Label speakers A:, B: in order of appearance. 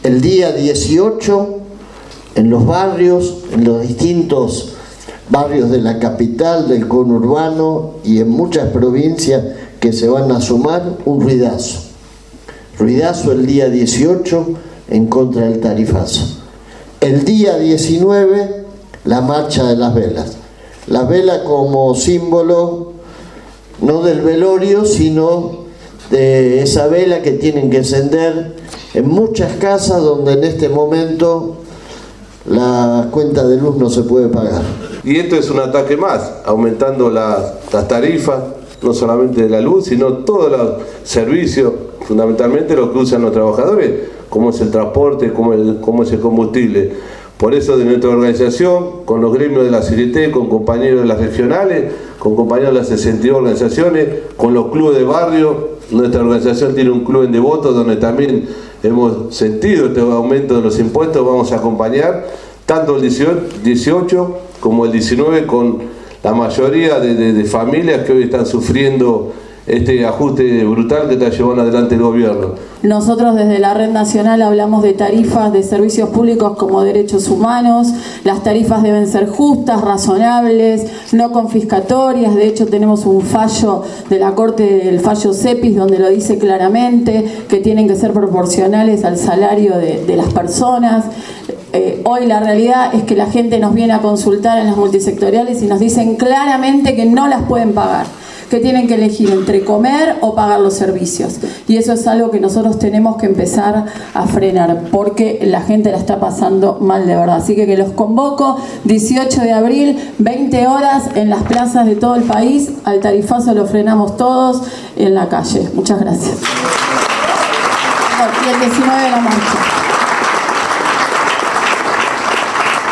A: el día 18 en los barrios, en los distintos barrios de la capital, del conurbano y en muchas provincias que se van a sumar, un ruidazo. Ruidazo el día 18 en contra del tarifazo. El día 19, la marcha de las velas. Las velas como símbolo no del velorio, sino de esa vela que tienen que encender en muchas casas donde en este momento la cuenta de luz no se puede pagar.
B: Y esto es un ataque más, aumentando las tarifas, no solamente de la luz, sino todos los servicios, fundamentalmente los que usan los trabajadores, como es el transporte, como es el combustible. Por eso de nuestra organización, con los gremios de la CGT, con compañeros de las regionales, con compañeros de las 62 organizaciones, con los clubes de barrio, nuestra organización tiene un club en Devoto donde también hemos sentido este aumento de los impuestos, vamos a acompañar tanto el 18 como el 19 con la mayoría de familias que hoy están sufriendo este ajuste brutal que está llevando adelante el gobierno.
C: Nosotros desde la Red Nacional hablamos de tarifas de servicios públicos como derechos humanos. Las tarifas deben ser justas, razonables, no confiscatorias. De hecho tenemos un fallo de la Corte, el fallo CEPIS, donde lo dice claramente que tienen que ser proporcionales al salario de las personas. Hoy la realidad es que la gente nos viene a consultar en las multisectoriales y nos dicen claramente que no las pueden pagar, que tienen que elegir entre comer o pagar los servicios. Y eso es algo que nosotros tenemos que empezar a frenar, porque la gente la está pasando mal de verdad. Así que los convoco, 18 de abril, 20 horas, en las plazas de todo el país. Al tarifazo lo frenamos todos en la calle. Muchas gracias. Y el 19 de la marcha.